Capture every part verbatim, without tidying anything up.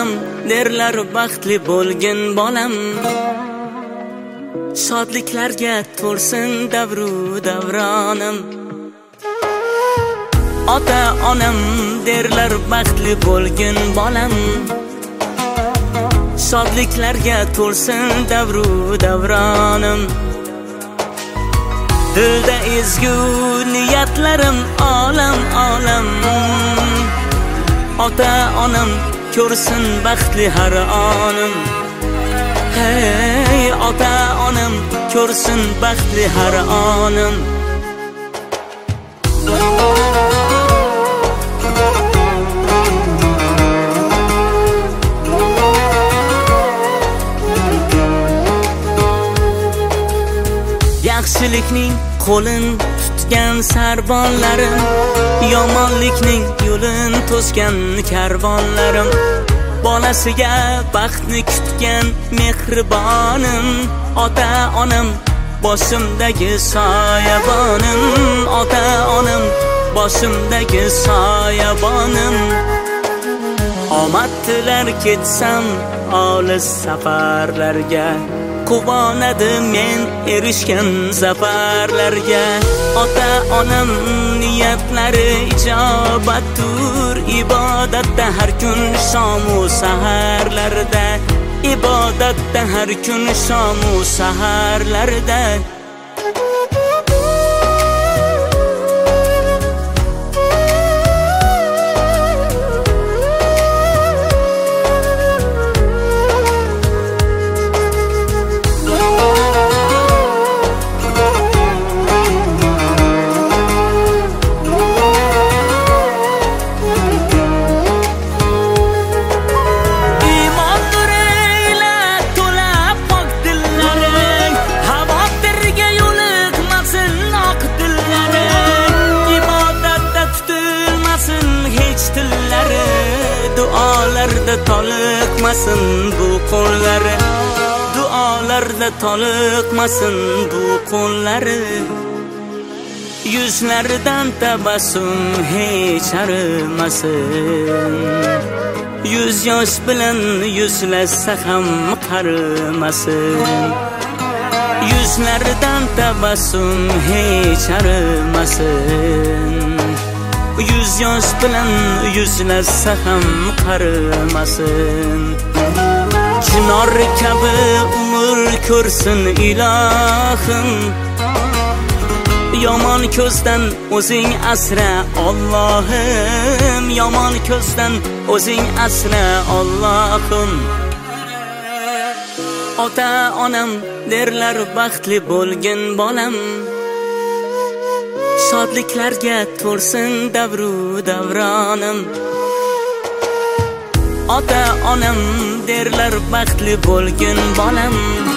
onam derlar baxtli bo'lgin bolam. Shodliklarga to'lsin davru davronim. Ota onam derlar baxtli bo'lgin bolam. Shodliklarga to'lsin davru davronim. Dilda ezgu niyatlarim olam olam. Ota onam ko'rsin baxtli har onim. Hey ota onam ko'rsin baxtli har onim. Yaxshilikning qo'lin tutgan sarbonlarim, yomonlikning yo'lin to'sgan karvonlarim, bolasiga baxtni kutgan mehribonim. Ota onam boshimdagi soyabonim. Ota onam boshimdagi soyabonim. Omad tilar ketsam olis safarlarga, quvonadi men erishgan zafarlarga. Ota onam niyatlari ijobattur, ibodatda har kun shomu saharlarda. Ibodatda har kun shomu saharlarda. Duolarda toliqmasin bu qo'llari. Duolarda toliqmasin bu qo'llari. Yuzlaridan tabassum hech arimasin. Yuz yosh bilan yuzlashsa ham qarimasin. Yuzlaridan tabassum hech arimasin. Yuz yosh bilan yuzlashsa ham qarimasin. Chinor kabi umr ko'rsin ilohim. Yomon ko'zdan o'zing asra Allohim. Yomon ko'zdan o'zing asra Allohim. Ota onam derlar baxtli bo'lgin bolam. Shodliklarga to'lsin davru davronim. Ota onam derlar baxtli bo'lgin bolam.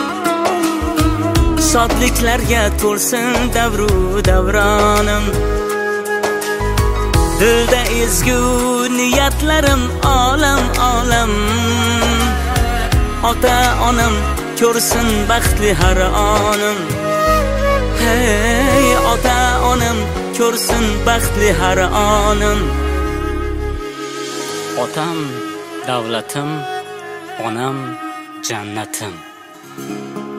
Shodliklarga to'lsin davru davronim. Dilda ezgu niyatlarim olam olam. Ota onam ko'rsin baxtli har onim. Hey ota onam ko'rsin baxtli har onim. Otam davlatim, onam jannatim.